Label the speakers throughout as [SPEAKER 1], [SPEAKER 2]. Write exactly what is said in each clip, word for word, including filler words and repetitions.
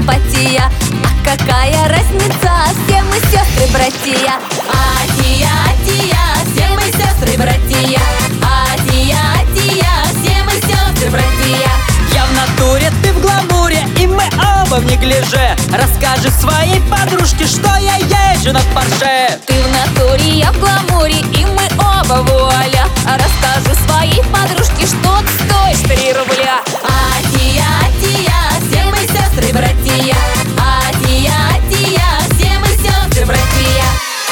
[SPEAKER 1] симпатия. А какая разница, все мы сестры-братья. Атия, Атия, все мы сестры-братья. Атия, Атия, все мы сестры-братья.
[SPEAKER 2] Я в натуре, ты в гламуре, и мы оба в неглиже. Расскажи своей подружке, что я езжу на Порше.
[SPEAKER 1] Ты в натуре, я в гламуре, и мы оба вуаля. Расскажу своей подружке, что ты стоишь три рубля. Атия, Атия, все мы сестры-братья. Атия, Атия, все мы сестры-братья.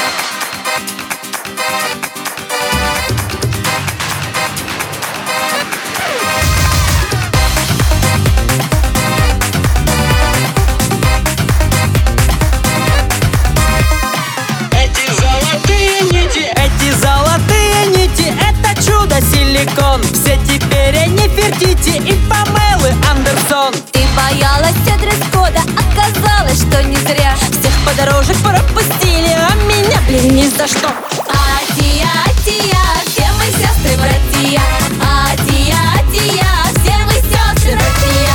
[SPEAKER 2] Силикон. Все теперь Нефертити и Памелы Андерсон.
[SPEAKER 1] Ты боялась дресс-кода, оказалось, что не зря.
[SPEAKER 2] Всех подорожек пропустили, а меня, блин, ни за что.
[SPEAKER 1] Атия, Атия, все мы сестры-братья. Атия, Атия, все мы сестры-братья.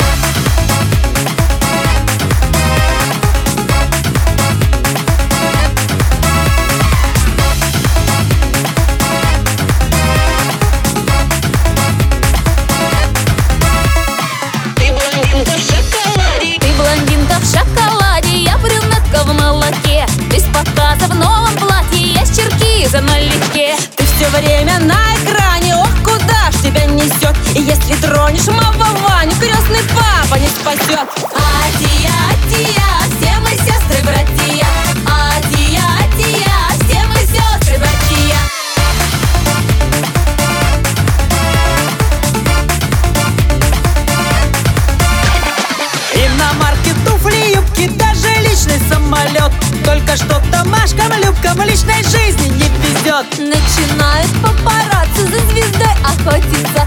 [SPEAKER 1] В новом платье есть черкиза налегке.
[SPEAKER 2] Ты все время на экране, ох, куда ж тебя несет. И если тронешь моего Ваню, крестный папа не спасет.
[SPEAKER 1] Атия, Атия, все мы сестры-братья. Атия, Атия, все мы сестры-братья.
[SPEAKER 2] Иномарки, туфли, юбки, даже личный самолет. Только что Машкам, Любкам личной жизни не везет.
[SPEAKER 1] Начинают папарацци за звездой охотиться.